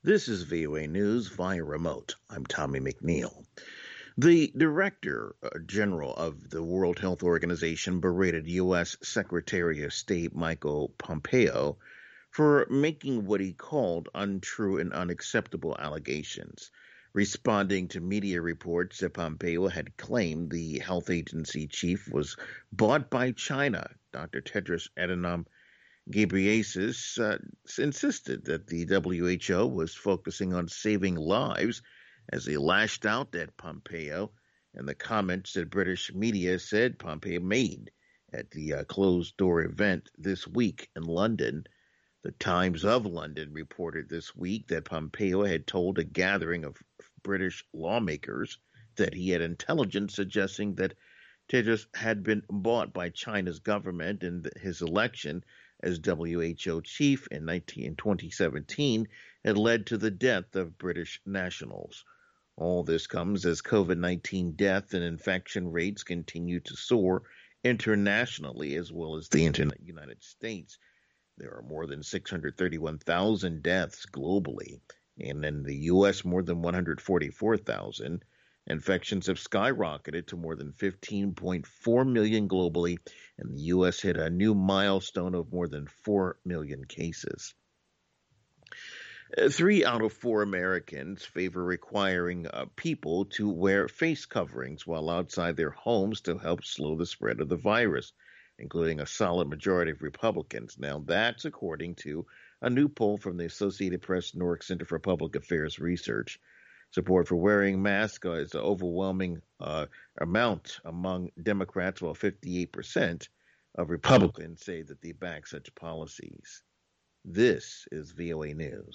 This is VOA News via remote. I'm Tommy McNeil. The Director General of the World Health Organization berated U.S. Secretary of State Michael Pompeo for making what he called untrue and unacceptable allegations, responding to media reports that Pompeo had claimed the health agency chief was bought by China. Dr. Tedros Adhanom Ghebreyesus insisted that the WHO was focusing on saving lives as he lashed out at Pompeo and the comments that British media said Pompeo made at the closed-door event this week in London. The Times of London reported this week that Pompeo had told a gathering of British lawmakers that he had intelligence suggesting that Tedros had been bought by China's government and his election as WHO chief in 2017 had led to the death of British nationals. All this comes as COVID-19 death and infection rates continue to soar internationally as well as the United States. There are more than 631,000 deaths globally, and in the U.S. more than 144,000. Infections have skyrocketed to more than 15.4 million globally, and the U.S. hit a new milestone of more than 4 million cases. 3 out of 4 Americans favor requiring people to wear face coverings while outside their homes to help slow the spread of the virus, including a solid majority of Republicans. Now, that's according to a new poll from the Associated Press Newark Center for Public Affairs Research. Support for wearing masks is an overwhelming amount among Democrats, while 58% of Republicans say that they back such policies. This is VOA News.